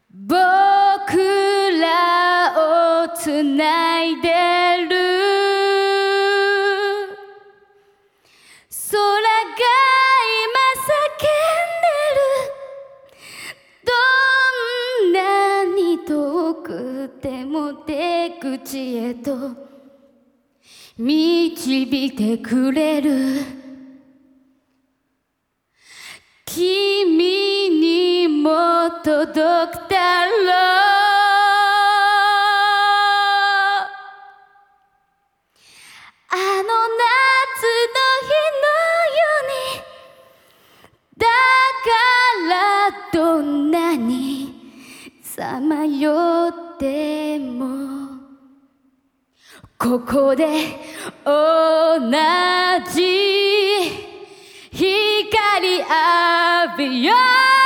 僕らをつないでる空が今叫んでる。どんなに遠くても出口へと導いてくれる。君にも届くだろう。あの夏の日のように、だからどんなにさまよってもここで同じ光浴びよう。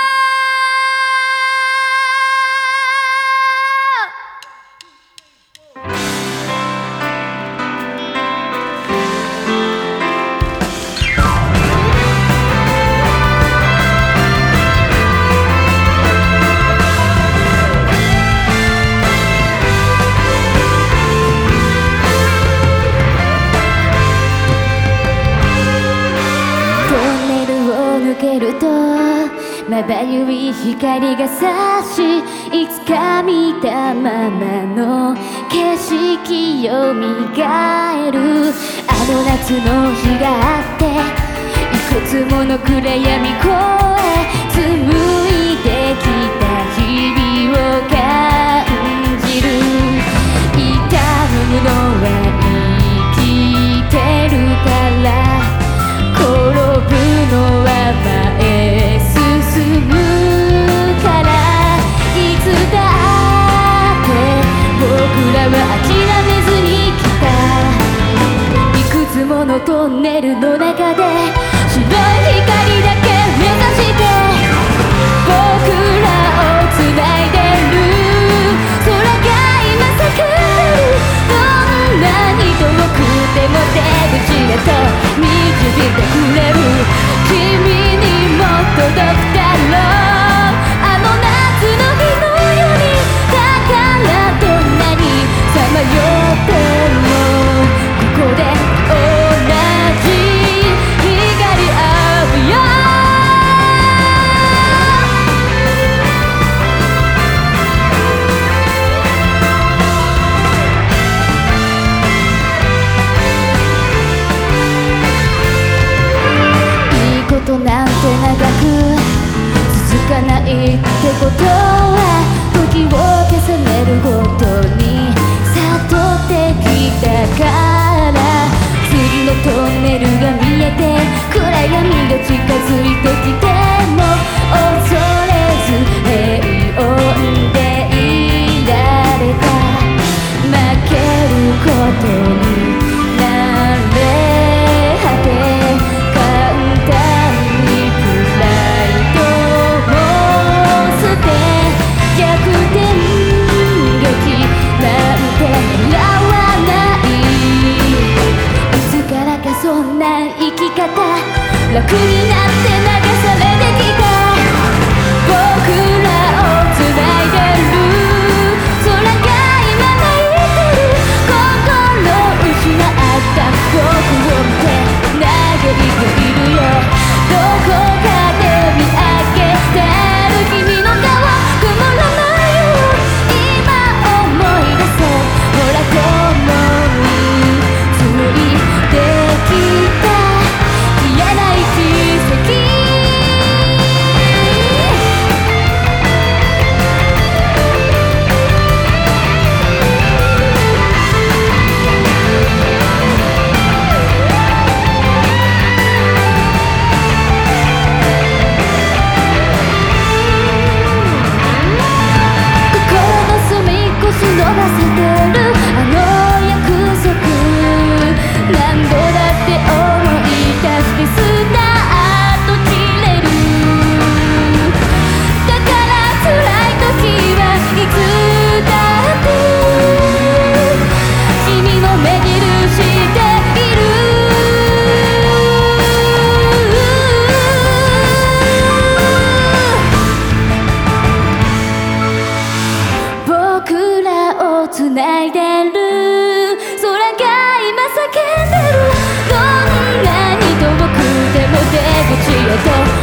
まばゆい光が差し、いつか見たままの景色よみがえる。あの夏の日があって、いくつもの暗闇越え紡いできた日々を感じる。痛むのは生きてるから、転ぶのは前へ進むから、いつだって僕らは諦めずに来た。いくつものトンネルの中で白い光だけ目指して僕らをつないでる。空が今咲く。どんなに遠くても出口へと導いてくれる。君にも届くだろう。あの夏の日のように、だからどんなにさまよってもここで同じ光浴びよう。いいことなんて長く続かないってことは、時を重ねるごとに悟ってきたから。次のトンネルが見えて暗闇が近づいてきても恐れず平穏でいられた。負けることに慣れ果て、簡単にプライドを捨て逆転劇なんて狙わない。いつからかそんな生き方楽になって流される。 と